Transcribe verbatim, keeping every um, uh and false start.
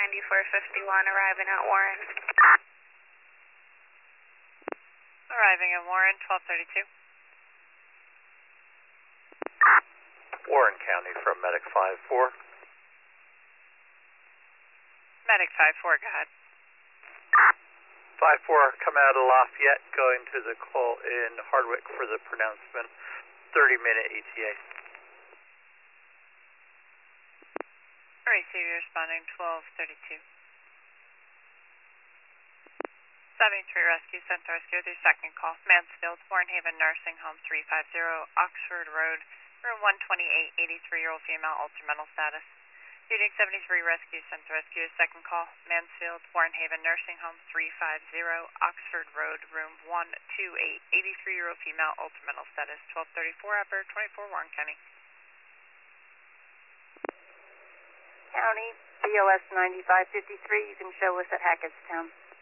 ninety-four fifty-one arriving at Warren. Arriving at Warren, twelve thirty-two. Warren County from Medic five four. Medic five four, go ahead. five four, come out of Lafayette, going to the call in Hardwick for the pronouncement, thirty minute E T A. Receiver responding, twelve thirty-two. seventy-three Rescue, sent to rescue with your second call. Mansfield, Warren Haven Nursing Home, three five zero, Oxford Road, room one twenty-eight, eighty-three-year-old female, ultramental status. Unit seventy-three Rescue, sent to rescue with second call. Mansfield, Warren Haven Nursing Home, three five zero, Oxford Road, room one twenty-eight, eighty-three-year-old female, ultramental status. twelve thirty-four, Operator twenty-four, Warren County. County, B O S ninety-five fifty-three, you can show us at Hackettstown.